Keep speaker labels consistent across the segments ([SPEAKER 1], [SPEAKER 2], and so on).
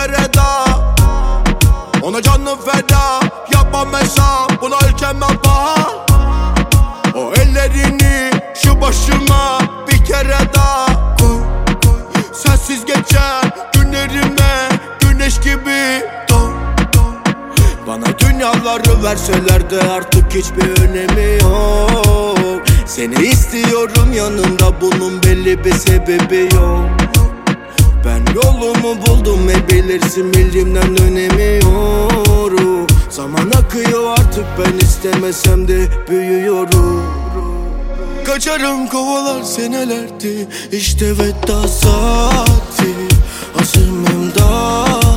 [SPEAKER 1] kere daha. Ona canım feda, yapmam hesap, buna ülkemden paha. O ellerini şu başıma bir kere daha koy. Sensiz geçen günlerime güneş gibi doğ. Bana dünyaları verseler de artık hiçbir önemi yok. Seni istiyorum yanımda, bunun belli bir sebebi yok. Ben yolumu buldum bilirsin, bildiğimden önemi yok. Zaman akıyor artık, ben istemesem de büyüyorum. Kaçarım kovalar senelerdi, işte veda saati. Azimimdadi.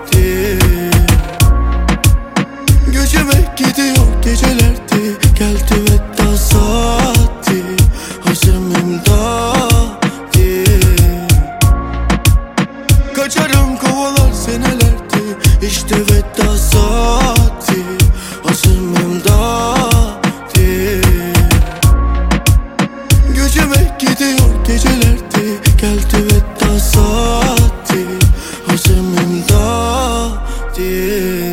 [SPEAKER 1] Göçeme gidiyor gecelerdi, geldi veda saati. Azimimdadi. Kaçarım kovalar senelerdi, işte veda saati. Azimimdadi. Göçeme gidiyor gecelerdi, geldi veda saati. Azimimdadi.